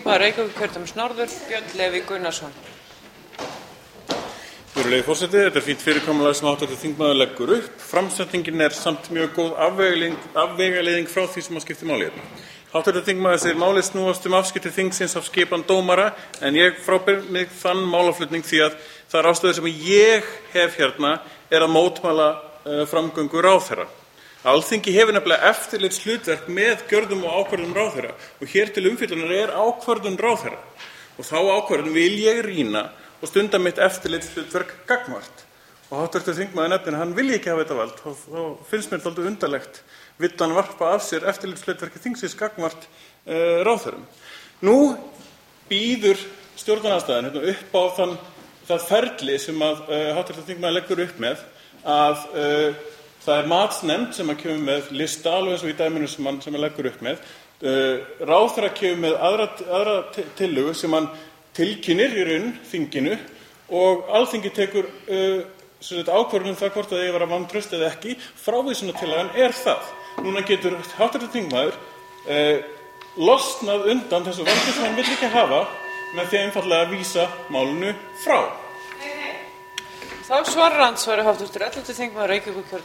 þingmaður Reykjavíkurkjördæmis norður, Björn Leví Gunnarsson. Virðulegi forseti, þetta fínt fyrirkomulag sem hv. þingmaður leggur upp. Framsetningin samt mjög góð afvegaleiðing frá því sem skiptir máli hérna. Hv. þingmaður segir málið snúast afskipti þingsins af skipan dómara, en ég frábið mig þann málaflutning því að það ástæður sem ég hef hérna að mótmæla framgöngu ráðherra. Alþingi hefur nefnilega eftirlitshlutverk með gjörðum og ákvörðunum ráðherra og hér til umfjöllunar ákvörðun ráðherra og þá ákvörðun vil ég rýna og stunda mitt eftirlitshlutverk gagnvart. Og hv. þingmaður nefnir að hann vilji ekki hafa þetta vald og þá finnst mér dálítið undarlegt vill hann varpa af sér eftirlitshlutverki þingsins gagnvart ráðherrum. Nú býður stjórnarandstaðan upp á það ferli sem hv. þingmaður leggur upp með að það matsnefnd sem kemur með lista alveg eins og í dæminu sem hann leggur upp með. Ráðherra kemur með aðra tillögu sem hann tilkynnir í raun þinginu og Alþingi tekur ákvörðun það hvort það eigi að vera vantraust eða ekki. Frávísunartillagan það. Núna getur hv. þingmaður losnað undan þessu valdi sem hann vill ekki hafa með því einfaldlega að vísa málinu frá. Þá svarar andsvari hv. 11. þingmaður Reykjavíkurkjördæmis